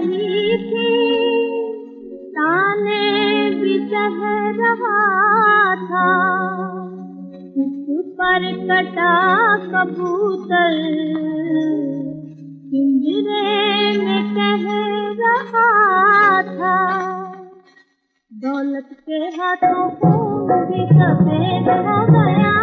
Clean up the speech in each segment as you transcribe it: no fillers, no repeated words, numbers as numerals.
रही थी, ताने भी सह रहा था, उस पर कटा कबूतर पिंजरे में कह रहा था। दौलत के हाथों खून भी सफेद हो गया,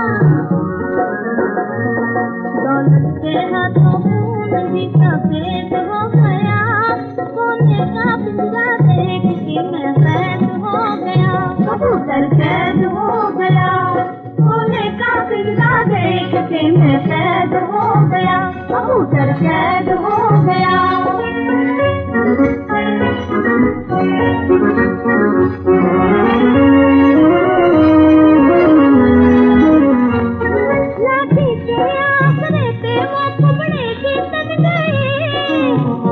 दौलत के हाथों खून भी सफेद हो गया। सोने का पिंजरा देख के मैं कैद हो गया, कबूतर कैद हो गया। सोने का पिंजरा देख के मैं कैद हो गया, कबूतर कैद हो गया। लाठी के आसरे पे वो कुबड़े की तन गए,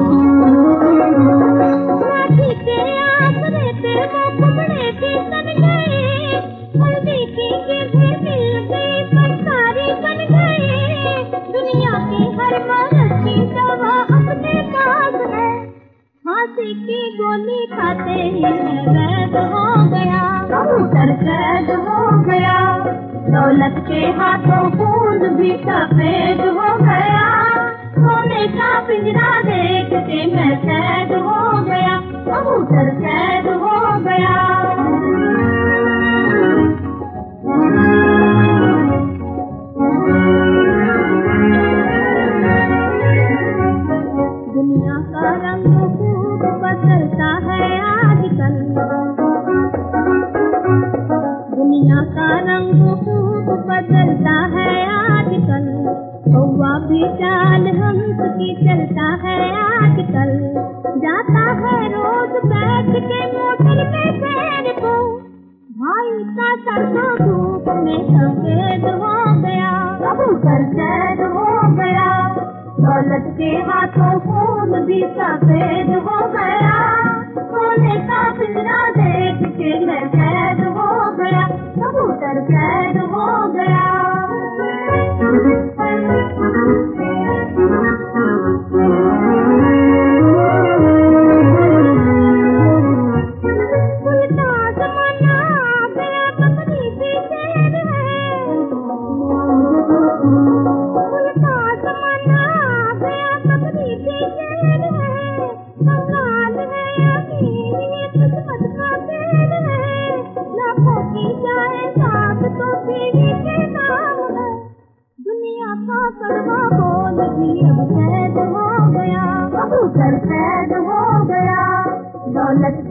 लाठी के आसरे पे वो कुबड़े की तन गए। हल्दी की गिरह मिल गई पंसारी बन गए। दुनिया की हर मर्द की दवा अपने पास है, फांसी की गोली खाते ही मैं कैद हो गया, कबूतर कैद हो गया। दौलत के हाथों खून भी सफेद हो गया। सोने का पिंजरा देख के मैं कैद हो गया, कबूतर कैद हो गया। दुनिया का रंग खूब बदलता है आजकल, दुनिया का रंग खूब बदलता है आजकल। कौवा भी चाल हंस की चलता है आजकल। जाता है रोज बैठ के मोटर में पैर को, भाई का सरसों धूप में सफेद हो गया, कबूतर कैद हो गया। दौलत के हाथों खून भी सफेद हो गया। सोने का पिंजरा देख के मैं कैद हो गया, कबूतर कैद हो गया। उल्टा जमाना आ गया, बकरी भी शेर है। उल्टा जमाना आ गया, बकरी भी शेर है। कंगाल है अमीर, ये किस्मत का खेल है। लाखों की जायदाद तो बीवी के नाम है। दुनिया का कड़वा बोल भी अब कैद हो गया, कबूतर कैद हो गया। दौलत